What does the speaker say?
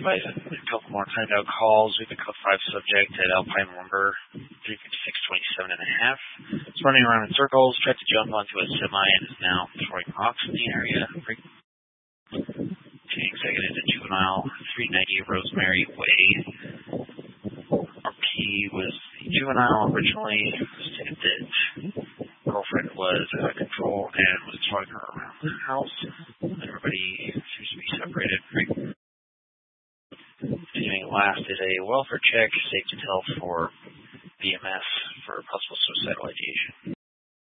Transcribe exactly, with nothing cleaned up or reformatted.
five. A couple more timed out calls. We have a code five subject at Alpine Lumber, three fifty-six twenty-seven and a half. It's running around in circles, tried to jump onto a semi and is now throwing rocks in the area. Taking second into juvenile, three ninety Rosemary Way. R P was the juvenile originally, stated that girlfriend was out of control and was throwing her around the house. Everybody seems to be separated. Continuing last is a welfare check, safe to tell for B M S for possible suicidal ideation.